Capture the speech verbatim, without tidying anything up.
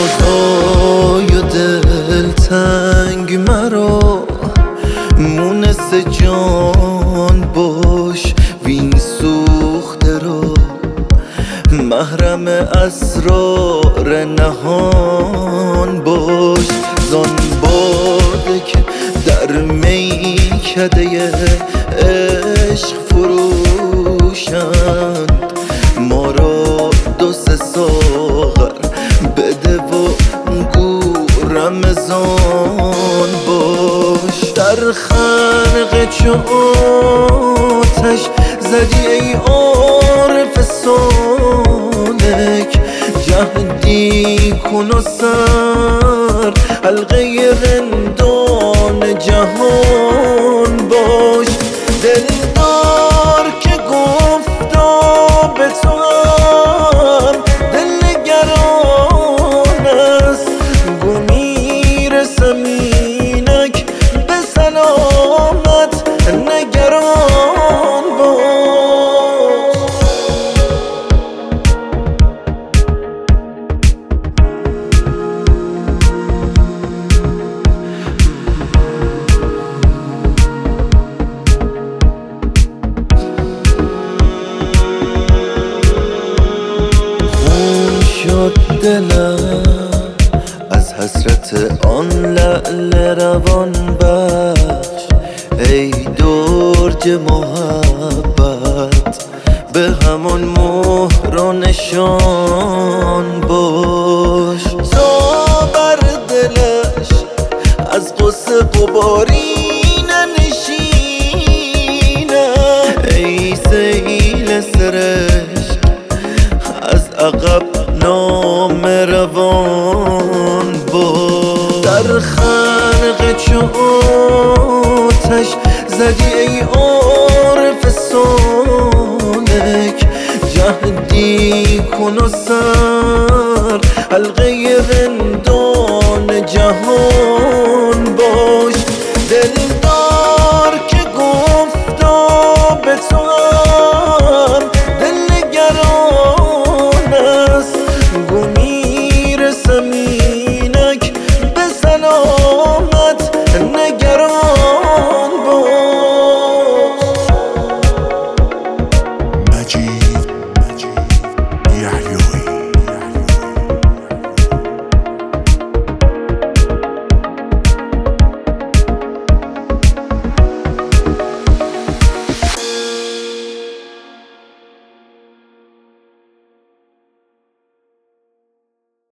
رازای دلتنگ مرا مونس جان باش وین سوخته را محرم اسرار نهان باش زان باده که در میکده عشق فروشند ما را دو سه ساغر بده و گو رمضان باش در خنق چو آتش زدی ای عارف سالک جهدی کن و سر حلقه رندان جهان باش دلدار که گفتا به تو هم دلنگران است گو میرسم اینک به سلامت نگران باش شد دلم از حسرت آن لعل روان بخش ای درج محبت به همان مهر و نشان باش تا بر دلش از غصه غباری ننشینه ای سیل سرشک از عقب نام روان باش در خنق چو آتش زدی ای عارف سالک جهدی کن و سر حلقه رندان جهان باش